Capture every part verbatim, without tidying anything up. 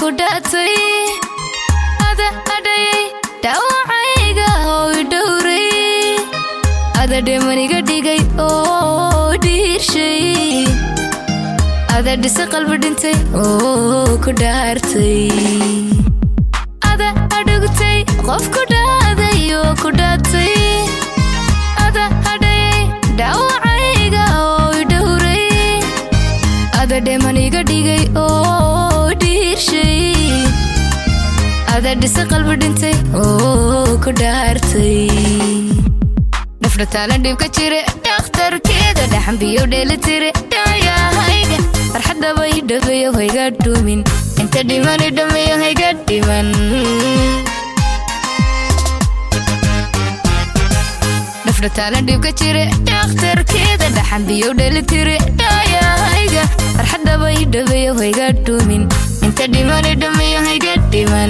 كوداتي هذا أدي داوعيga oo dhowray ada demaniga dhigay oo dhiishay ada dhisa qalbi dhintay oo ku dhaartay ada adugtay qof ku dhaaday oo ku dhaatay ada aday daawacayga oo dhowray ada demaniga dhigay oo dhiishay ada dhisa qalbi dhintay oo ku dhaartay nafrataana dhibka jire dhakhtarkeeda dhaxan biyo dheelitire dhaayahayga farxadda bay dhabeeyo hayga dhumin inta dhimani dhameeyo hayga dhiman nafrataana dhibka jire dhakhtarkeeda dhaxan biyo dheelitire dhaayahayga farxadda bay dhabeeyo hayga dhumin inta dhimani dhameeyo hayga dhiman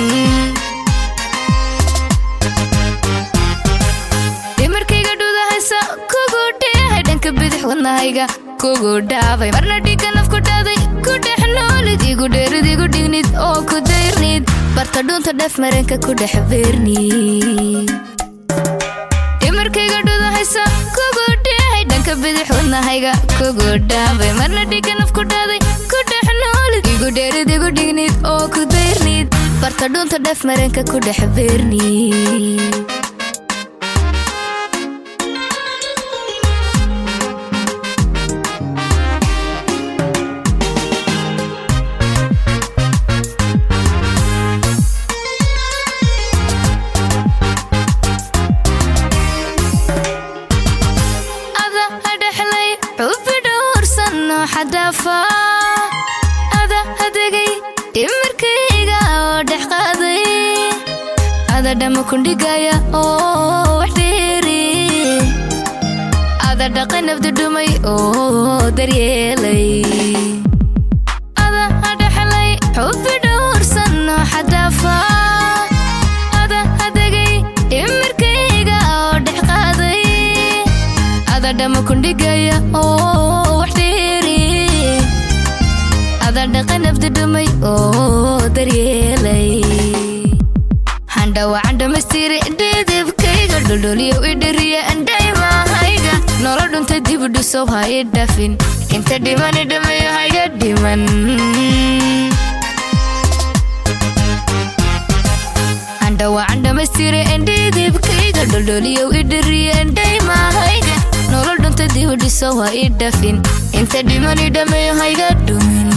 dhimarkayga dhudahaysa kugu dheehay dhanka bidix wadnahayga kugu dhaabay marna dhiga naf ku dhaaday ku dhex noolid igu dheerid igu dhignid oo ku dayrnid barta dhuunta dheef maranka ku dhex beernid dhimarkayga dhudahaysa kugu dheehay dhanka bidix wadnahayga kugu dhaabay marna dhiga naf ku dhaaday ku dhex noolid igu dheerid igu dhignid oo ku dayrnid barta dhuunta dheef maranka ku dhex beernid حدافا هذا هدقي دمركيغا ودح قاضي هذا دم كندقايا او وحديري هذا دقي نبدو دمي او دريالي هذا هدحلي حب دور سنو حدافا هذا هدقي دمركيغا ودح قاضي هذا دم كندقايا او وحديري هذا دقن بدمي او دريالي هندا وعند مستير ديدب كيغا دولوليو ادريا انداي ما هايغا نولا دونت ديب دسو هاي دافين انت ديمان دمي هايغا ديمان هندا وعند مستير ديدب كيغا دولوليو ادريا انداي ما هايغا نولا دونت ديب دسو هاي دافين انت ديمان دمي هايغا دومين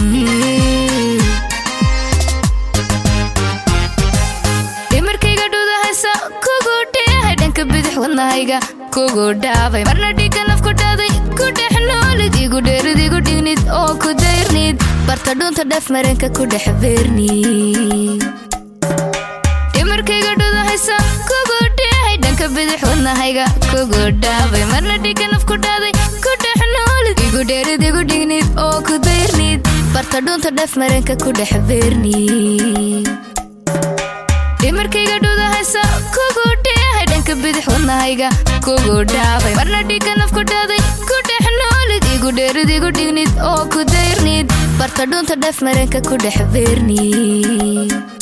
dhimarkayga dhudahaysa kugu dheehay dhanka bidix wadnahayga kugu dhaabay marna dhiga naf ku dhaaday ku dhex noolid igu dheerid igu dhignid oo ku dayrnid barta dhuunta dheef maranka ku dhex beernid dhimarkayga dhudahaysa kugu dheehay dhanka bidix wadnahayga kugu dhaabay marna dhiga naf ku dhaaday ku dhex noolid igu dheerid igu dhignid oo ku dayrnid barta dhuunta dheef maranka ku dhex beernid dhimarkayga dhudahaysa kugu dheehay dhanka bidix wadnahayga kugu dhaabay marna dhiga naf ku dhaaday ku dhex noolid igu dheerid igu dhignid oo ku dayrnid barta dhuunta dheef maranka ku dhex beernid